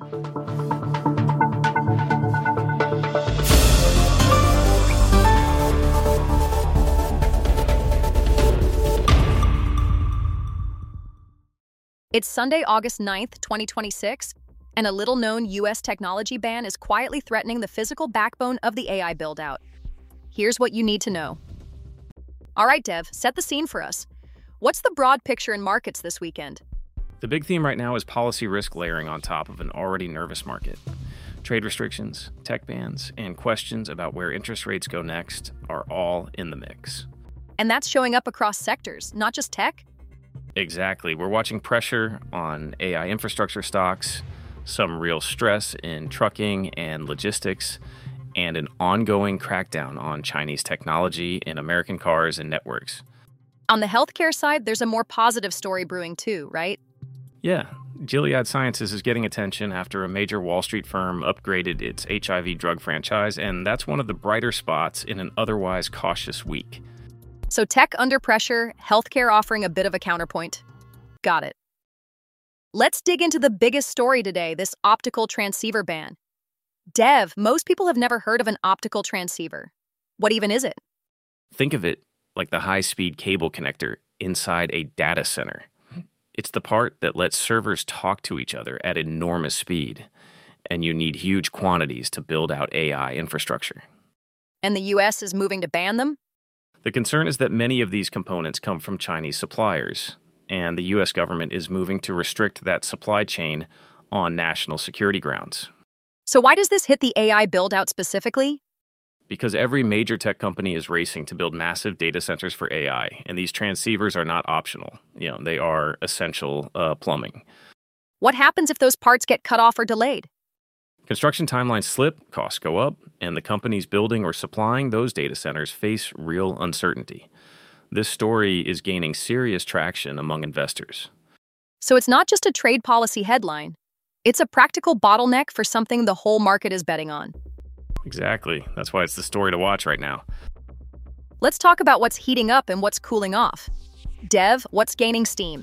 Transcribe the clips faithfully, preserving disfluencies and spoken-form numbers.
It's Sunday, August ninth, twenty twenty-six, and a little-known U S technology ban is quietly threatening the physical backbone of the A I build-out. Here's what you need to know. All right, Dev, set the scene for us. What's the broad picture in markets this weekend? The big theme right now is policy risk layering on top of an already nervous market. Trade restrictions, tech bans, and questions about where interest rates go next are all in the mix. And that's showing up across sectors, not just tech? Exactly. We're watching pressure on A I infrastructure stocks, some real stress in trucking and logistics, and an ongoing crackdown on Chinese technology in American cars and networks. On the healthcare side, there's a more positive story brewing too, right? Yeah. Gilead Sciences is getting attention after a major Wall Street firm upgraded its H I V drug franchise, and that's one of the brighter spots in an otherwise cautious week. So tech under pressure, healthcare offering a bit of a counterpoint. Got it. Let's dig into the biggest story today, this optical transceiver ban. Dev, most people have never heard of an optical transceiver. What even is it? Think of it like the high-speed cable connector inside a data center. It's the part that lets servers talk to each other at enormous speed, and you need huge quantities to build out A I infrastructure. And the U S is moving to ban them? The concern is that many of these components come from Chinese suppliers, and the U S government is moving to restrict that supply chain on national security grounds. So why does this hit the A I build-out specifically? Because every major tech company is racing to build massive data centers for A I, and these transceivers are not optional. You know, they are essential uh, plumbing. What happens if those parts get cut off or delayed? Construction timelines slip, costs go up, and the companies building or supplying those data centers face real uncertainty. This story is gaining serious traction among investors. So it's not just a trade policy headline. It's a practical bottleneck for something the whole market is betting on. Exactly. That's why it's the story to watch right now. Let's talk about what's heating up and what's cooling off. Dev, what's gaining steam?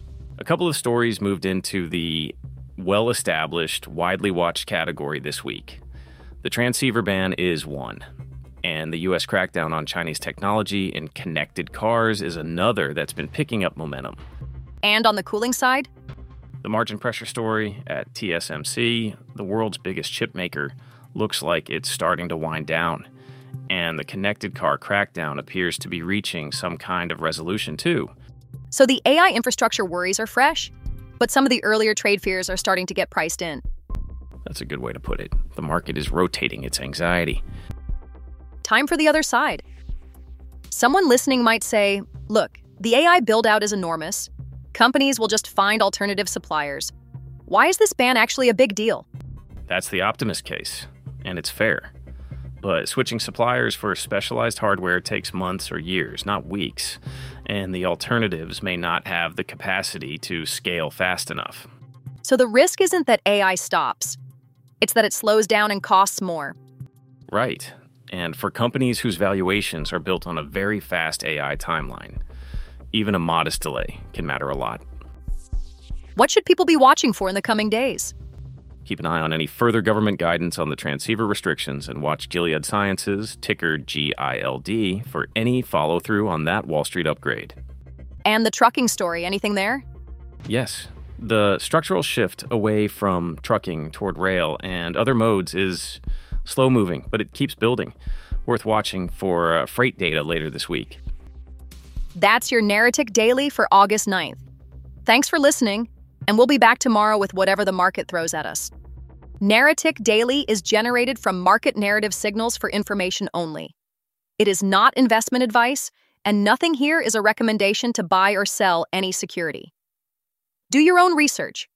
A couple of stories moved into the well-established, widely watched category this week. The transceiver ban is one, and the U S crackdown on Chinese technology in connected cars is another that's been picking up momentum. And on the cooling side? The margin pressure story at T S M C, the world's biggest chip maker, looks like it's starting to wind down, and the connected car crackdown appears to be reaching some kind of resolution too. So the A I infrastructure worries are fresh, but some of the earlier trade fears are starting to get priced in. That's a good way to put it. The market is rotating its anxiety. Time for the other side. Someone listening might say, look, the A I build-out is enormous. Companies will just find alternative suppliers. Why is this ban actually a big deal? That's the optimist case, and it's fair. But switching suppliers for specialized hardware takes months or years, not weeks, and the alternatives may not have the capacity to scale fast enough. So the risk isn't that A I stops. It's that it slows down and costs more. Right. And for companies whose valuations are built on a very fast A I timeline, even a modest delay can matter a lot. What should people be watching for in the coming days? Keep an eye on any further government guidance on the transceiver restrictions and watch Gilead Sciences, ticker G I L D, for any follow-through on that Wall Street upgrade. And the trucking story, anything there? Yes. The structural shift away from trucking toward rail and other modes is slow-moving, but it keeps building. Worth watching for uh, freight data later this week. That's your Narratic Daily for August ninth. Thanks for listening, and we'll be back tomorrow with whatever the market throws at us. Narratic Daily is generated from market narrative signals for information only. It is not investment advice, and nothing here is a recommendation to buy or sell any security. Do your own research.